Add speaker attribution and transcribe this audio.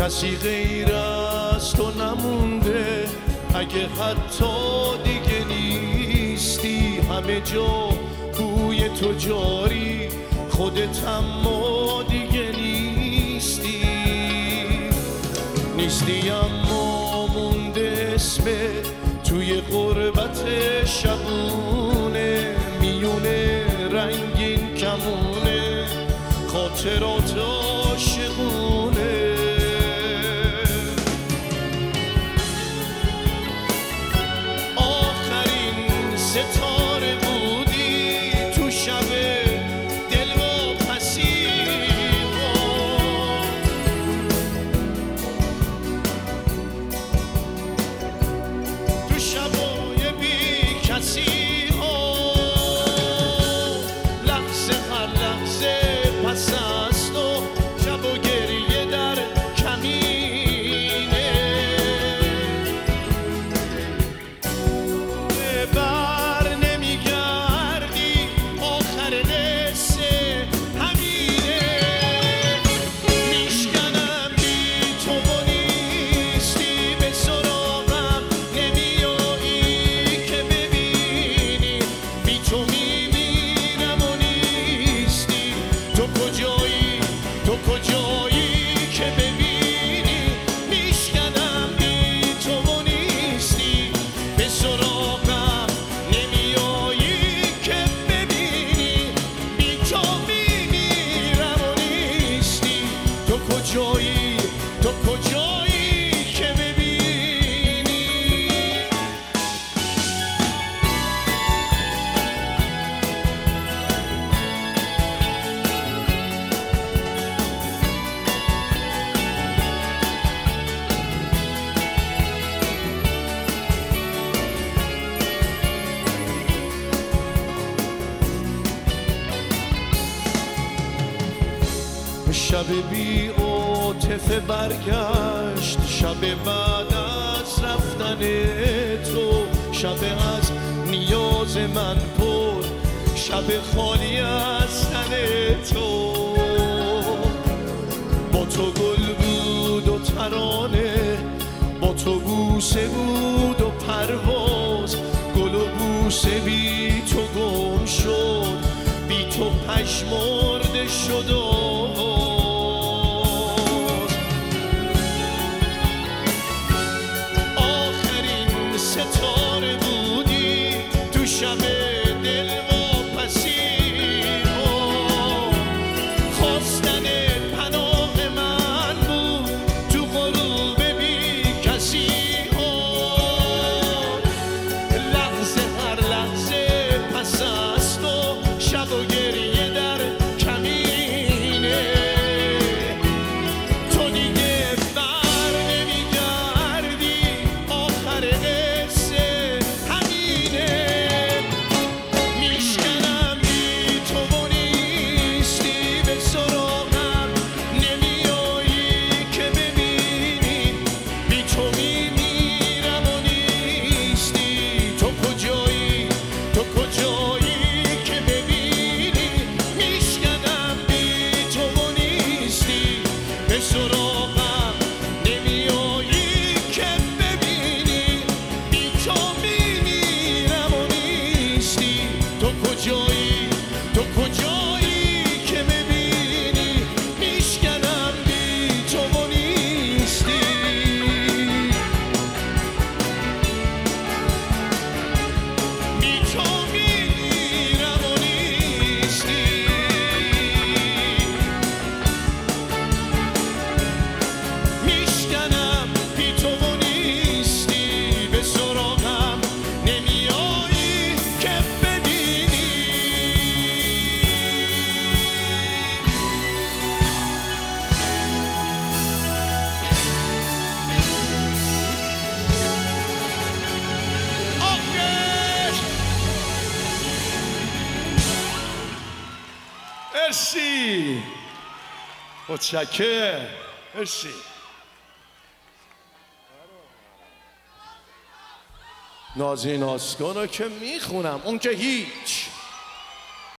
Speaker 1: کسی غیر از تو نمونده، اگه حتی دیگه نیستی. همه جا بوی تو جاری، خودت اما دیگه نیستی. نیستی اما مونده اسمت توی غربت شبونه، میونه رنگین کمونه خاطرات عاشقونه. آخرین ستاره بودی تو شب دل و پسیبا، تو شبای بی کسی ها. لحظه هر لحظه پس از تو شب و گریه در کمینه. بر نمیگردی آخر قصه همینه. میشکنم بی تو و نیستی، به سراغم نمیایی که ببینی. بی تو میمیرم و نیستی. تو کجایی تو کجایی که ببینی. میشکنم بی تو و نیستی، به سراغم نمیایی که ببینی. بی تو میمیرم و نیستی. تو کجایی تو کجایی که ببینی. شب بی عاطفه برگشت، شب بعد از رفتن تو، شب از نیاز من پر، شب خالی از تن تو. با تو گل بود و ترانه، با تو بوسه بود و پرواز. گل و بوسه بی تو گم شد، بی تو پژمرده شد آواز. آخرین ستاره بودی تو شب دل و پسیبا، خواستن پناه من بود تو غروب بی کسی ها. لحظه هر لحظه پس از تو شب و گریه در کمینه. تو دیگه بر نمیگردی آخر قصه همینه. میشکنم بی تو و نیستی، به سراغم نمیایی که ببینی. بی تو میمیرم و نیستی. تو کجایی تو کجایی که ببینی. میشکنم بی تو و نیستی، به سراغم نمیایی که ببینی. بی تو میمیرم و نیستی. تو کجایی تو کجایی که ببینی. میشکنم بی تو و نیستی. بی تو میمیرم و نیستی. میشکنم بی تو و نیستی، به سراغم نمیایی که ببینی. آخر مرسی، متشکرم، مرسی. نازی ناسکن رو که میخونم، اون که هیچ.